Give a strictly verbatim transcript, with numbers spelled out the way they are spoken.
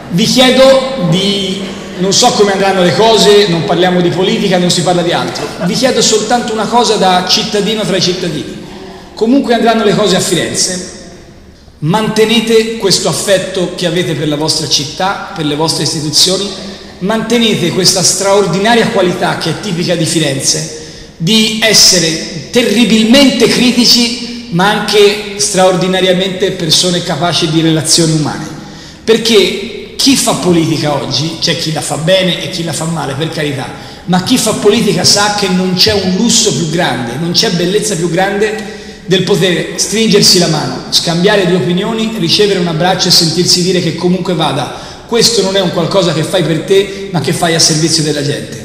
Vi chiedo di, non so come andranno le cose, non parliamo di politica, non si parla di altro, vi chiedo soltanto una cosa da cittadino tra i cittadini. Comunque andranno le cose a Firenze, mantenete questo affetto che avete per la vostra città, per le vostre istituzioni, mantenete questa straordinaria qualità che è tipica di Firenze, di essere terribilmente critici, ma anche straordinariamente persone capaci di relazioni umane. Perché chi fa politica oggi, c'è chi la fa bene e chi la fa male, per carità, ma chi fa politica sa che non c'è un lusso più grande, non c'è bellezza più grande del poter stringersi la mano, scambiare due opinioni, ricevere un abbraccio e sentirsi dire che comunque vada, questo non è un qualcosa che fai per te, ma che fai a servizio della gente.